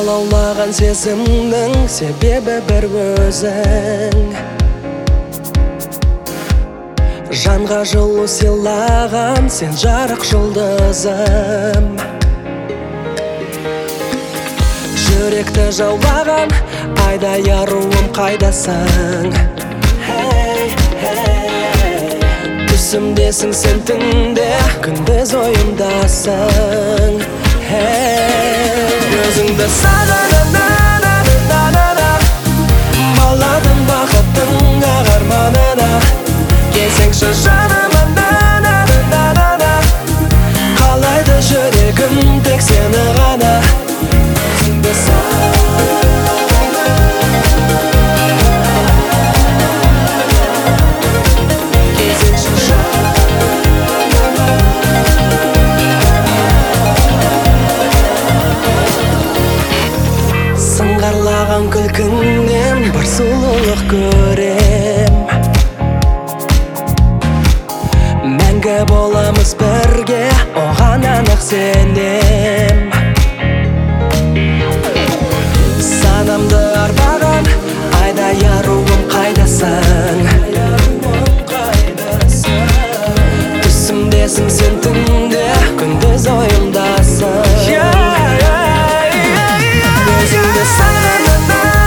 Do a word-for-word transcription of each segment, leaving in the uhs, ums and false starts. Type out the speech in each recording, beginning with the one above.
алаулаған сезімнің себебі бір өзің. Жанға жылу сыйлаған сен жарық жұлдызым. Жүректі жаулаған айдай аруым қайдасың? Түсімдесің сен түнде, күндіз ойымдасың. Өзіңді сағынып баладым бақыттың ағарманына. Келсеңші жаныма, қалайды жүрегім тек сені ғана. Өзіңді сыңғырлаған күлкіңнен бір сұлулық көрем. Мәңгі боламыз бірге, оған анық сенем. Санамды арбаған айдай аруым қайдасың? Түсімдесің сен түнде, күндіз ойымдасың. Өзіңді сағынып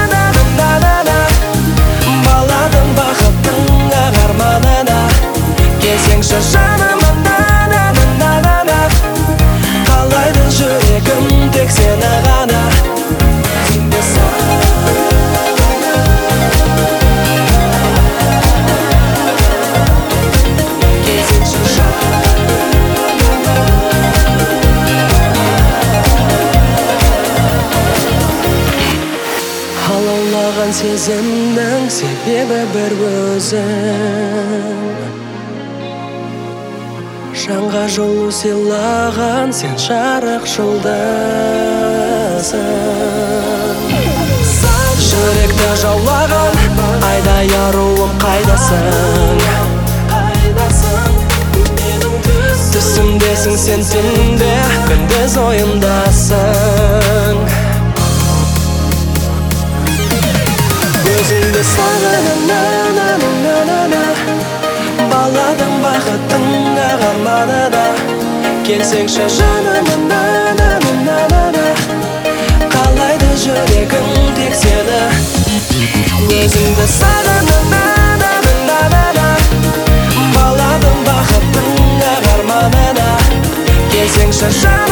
баладым бақыттың ағарманына. Келсеңші жаныма, қалайды жүрегім тек сені ғана. Алаулаған сезімнің себебі бір өзің. Жанға жылу сыйлаған сен жарық жұлдызым. Жүректі жаулаған айдай аруым қайдасың? Түсімдесің сен түнде, күндіз ойымдасың. Өзіңді сағынып баладым бақыттың ағарманына. Келсеңші жаныма, қалайды жүрегім тек сені. Өзіңді сағынып баладым бақыттың ағарманына. Келсеңші жаныма.